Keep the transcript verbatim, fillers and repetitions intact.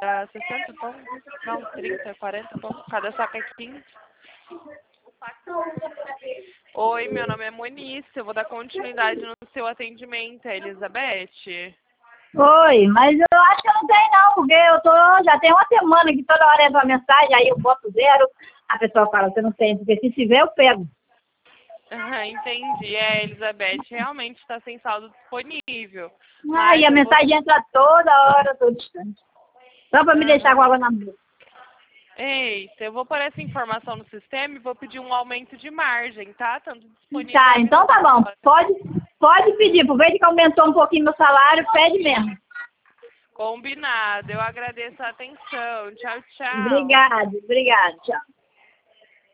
sessenta pontos, não, trinta, quarenta pontos, cada saco é quinze. Oi, meu nome é Monice, eu vou dar continuidade no seu atendimento, é Elizabeth? Oi, mas eu acho que eu não tenho não, porque eu tô, já tem uma semana que toda hora entra uma mensagem, aí eu boto zero, a pessoa fala, você não tem, porque se tiver eu pego. Ah, entendi, é, Elizabeth, realmente está sem saldo disponível. Ah, e a mensagem vou... entra toda hora, todo instante. Só para me deixar com Uhum. água na boca. Eita, eu vou pôr essa informação no sistema e vou pedir um aumento de margem, tá? Tanto disponível... Tá, então tá bom. Pode, pode pedir. Aproveita que aumentou um pouquinho meu salário, pede mesmo. Combinado. Eu agradeço a atenção. Tchau, tchau. Obrigada, obrigada. Tchau.